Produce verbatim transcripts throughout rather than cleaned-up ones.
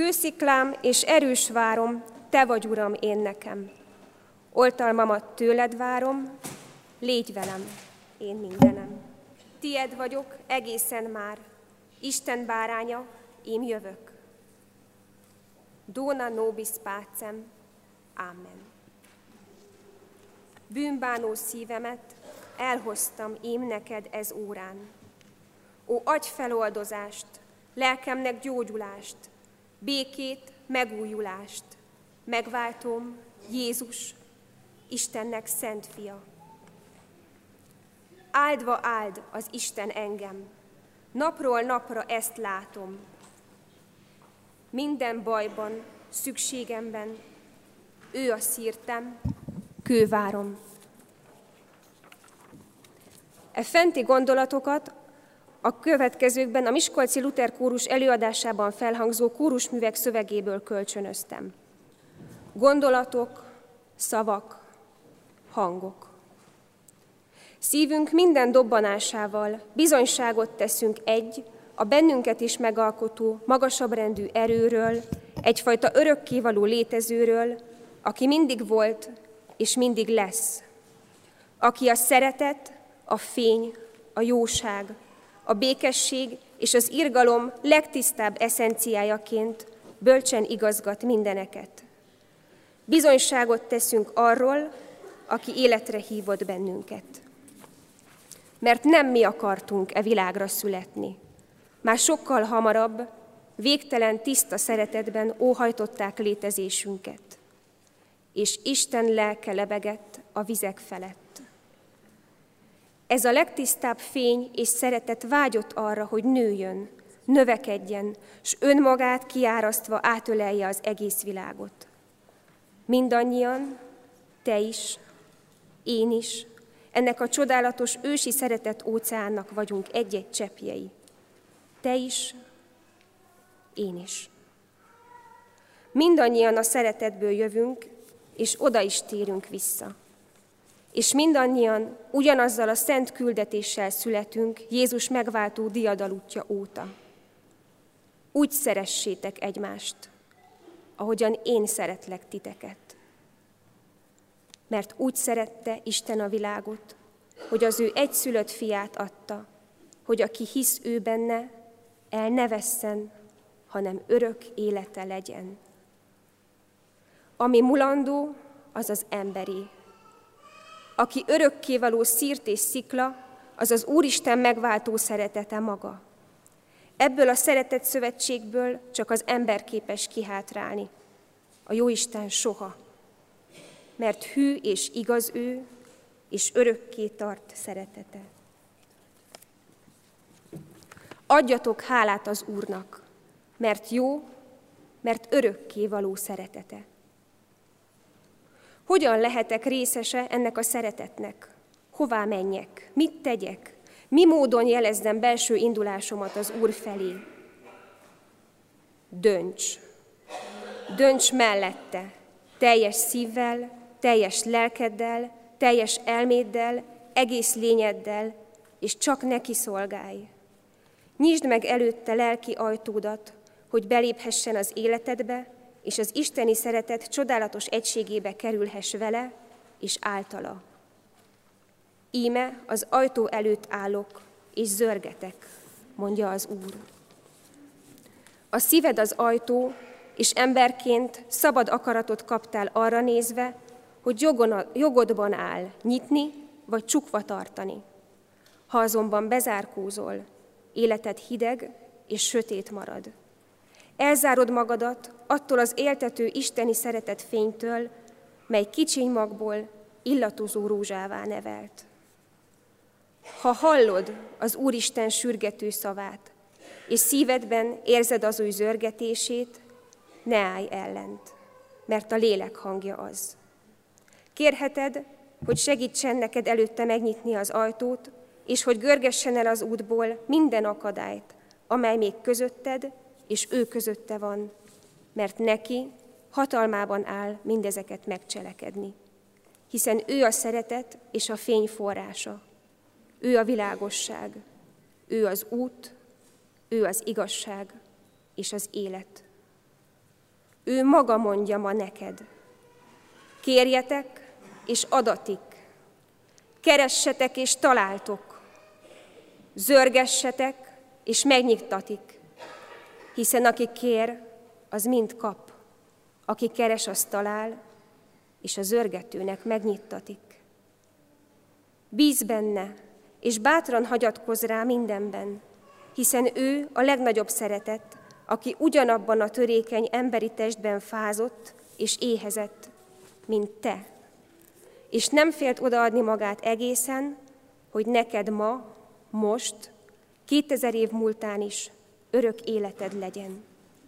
Kősziklám és erős várom, te vagy, Uram, én nekem. Oltalmamat tőled várom, légy velem, én mindenem. Tied vagyok egészen már, Isten báránya, én jövök. Dona nobis pacem, Amen. Bűnbánó szívemet elhoztam én neked ez órán. Ó, adj feloldozást, lelkemnek gyógyulást, békét, megújulást. Megváltom, Jézus, Istennek szent fia. Áldva áld az Isten engem, napról napra ezt látom. Minden bajban, szükségemben, ő a szírtem, kővárom. E fenti gondolatokat a következőkben a Miskolci Luther Kórus előadásában felhangzó kórusművek szövegéből kölcsönöztem. Gondolatok, szavak, hangok. Szívünk minden dobbanásával bizonyságot teszünk egy, a bennünket is megalkotó, magasabb rendű erőről, egyfajta örökkévaló létezőről, aki mindig volt és mindig lesz. Aki a szeretet, a fény, a jóság, a békesség és az irgalom legtisztább eszenciájaként bölcsen igazgat mindeneket. Bizonyságot teszünk arról, aki életre hívott bennünket. Mert nem mi akartunk e világra születni. Már sokkal hamarabb, végtelen tiszta szeretetben óhajtották létezésünket. És Isten lelke lebegett a vizek felett. Ez a legtisztább fény és szeretet vágyott arra, hogy nőjön, növekedjen, s önmagát kiárasztva átölelje az egész világot. Mindannyian, te is, én is, ennek a csodálatos ősi szeretet óceánnak vagyunk egy-egy cseppjei. Te is, én is. Mindannyian a szeretetből jövünk, és oda is térünk vissza. És mindannyian ugyanazzal a szent küldetéssel születünk Jézus megváltó diadalútja óta. Úgy szeressétek egymást, ahogyan én szeretlek titeket. Mert úgy szerette Isten a világot, hogy az ő egyszülött fiát adta, hogy aki hisz ő benne, el ne vesszen, hanem örök élete legyen. Ami mulandó, az az emberé. Aki örökkévaló szírt és szikla, az az Úristen megváltó szeretete maga. Ebből a szeretett szövetségből csak az ember képes kihátrálni. A Jóisten soha. Mert hű és igaz ő, és örökké tart szeretete. Adjatok hálát az Úrnak, mert jó, mert örökké való szeretete. Hogyan lehetek részese ennek a szeretetnek? Hová menjek? Mit tegyek? Mi módon jelezzem belső indulásomat az Úr felé? Dönts! Dönts mellette, teljes szívvel, teljes lelkeddel, teljes elméddel, egész lényeddel, és csak neki szolgálj. Nyisd meg előtte lelki ajtódat, hogy beléphessen az életedbe, és az isteni szeretet csodálatos egységébe kerülhess vele és általa. Íme az ajtó előtt állok, és zörgetek, mondja az Úr. A szíved az ajtó, és emberként szabad akaratot kaptál arra nézve, hogy jogon, jogodban áll nyitni vagy csukva tartani. Ha azonban bezárkózol, életed hideg és sötét marad. Elzárod magadat attól az éltető isteni szeretet fénytől, mely kicsiny magból illatozó rózsává nevelt. Ha hallod az Úristen sürgető szavát, és szívedben érzed az ő zörgetését, ne állj ellent, mert a lélek hangja az. Kérheted, hogy segítsen neked előtte megnyitni az ajtót, és hogy görgessen el az útból minden akadályt, amely még közötted és ő közötte van, mert neki hatalmában áll mindezeket megcselekedni. Hiszen ő a szeretet és a fény forrása, ő a világosság, ő az út, ő az igazság és az élet. Ő maga mondja ma neked. Kérjetek, és adatik. Keressetek, és találtok. Zörgessetek, és megnyitatik. Hiszen aki kér, az mind kap. Aki keres, az talál, és a zörgetőnek megnyittatik. Bízz benne, és bátran hagyatkozz rá mindenben, hiszen ő a legnagyobb szeretet, aki ugyanabban a törékeny emberi testben fázott és éhezett, mint te. És nem félt odaadni magát egészen, hogy neked ma, most, kétezer év múltán is örök életed legyen.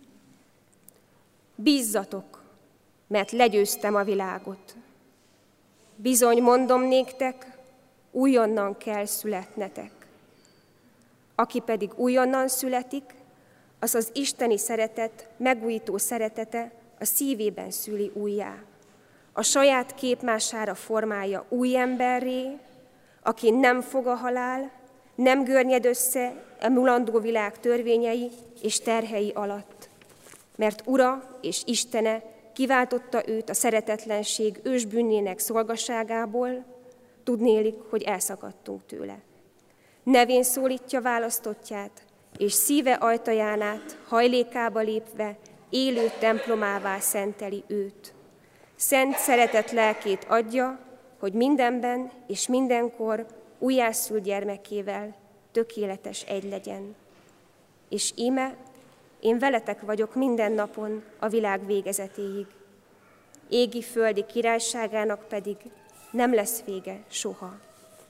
Bízzatok, mert legyőztem a világot. Bizony mondom néktek, újonnan kell születnetek. Aki pedig újonnan születik, az az isteni szeretet, megújító szeretete a szívében szüli újjá. A saját képmására formálja új emberré, aki nem fog a halál, nem görnyed össze a mulandó világ törvényei és terhei alatt. Mert Ura és Istene kiváltotta őt a szeretetlenség ősbűnének szolgaságából, tudnélik, hogy elszakadtunk tőle. Nevén szólítja választottját, és szíve ajtajánát hajlékába lépve élő templomává szenteli őt. Szent szeretet lelkét adja, hogy mindenben és mindenkor újjászült gyermekével tökéletes egy legyen. És íme, én veletek vagyok minden napon a világ végezetéig. Égi-földi királyságának pedig nem lesz vége soha.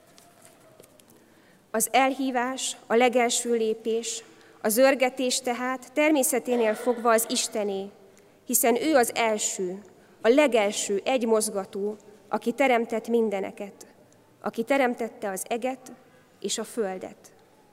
Az elhívás, a legelső lépés, a zörgetés tehát természeténél fogva az Istené, hiszen ő az első, a legelső egymozgató, aki teremtett mindeneket, aki teremtette az eget és a földet.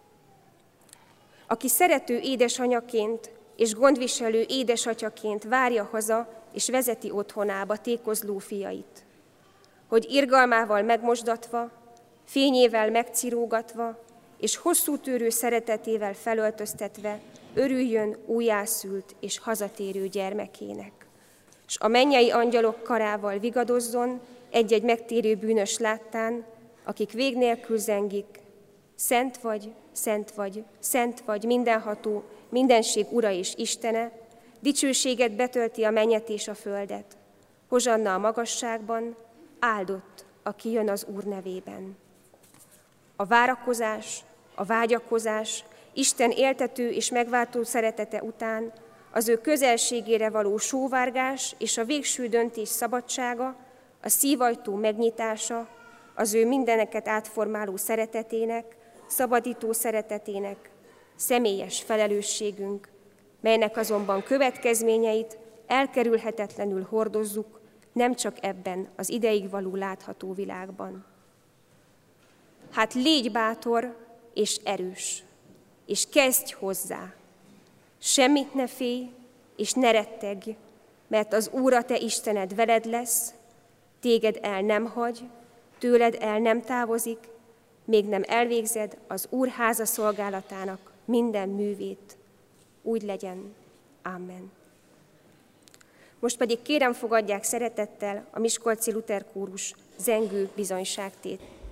Aki szerető édesanyaként és gondviselő édesatyaként várja haza és vezeti otthonába tékozló fiait, hogy irgalmával megmosdatva, fényével megcirógatva és hosszú tőrő szeretetével felöltöztetve örüljön újjászült és hazatérő gyermekének, s a mennyei angyalok karával vigadozzon egy-egy megtérő bűnös láttán, akik vég nélkül zengik: Szent vagy, szent vagy, szent vagy, mindenható, mindenség Ura és Istene, dicsőséget betölti a mennyet és a földet. Hozsanna a magasságban, áldott, aki jön az Úr nevében. A várakozás, a vágyakozás, Isten éltető és megváltó szeretete után az ő közelségére való sóvárgás és a végső döntés szabadsága, a szívajtó megnyitása, az ő mindeneket átformáló szeretetének, szabadító szeretetének, személyes felelősségünk, melynek azonban következményeit elkerülhetetlenül hordozzuk, nem csak ebben az ideig való látható világban. Hát légy bátor és erős, és kezdj hozzá. Semmit ne félj, és ne rettegj, mert az Úr a te Istened veled lesz, téged el nem hagy, tőled el nem távozik, még nem elvégzed az Úr háza szolgálatának minden művét. Úgy legyen. Amen. Most pedig kérem, fogadják szeretettel a Miskolci Luther Kórus zengő bizonyságtét.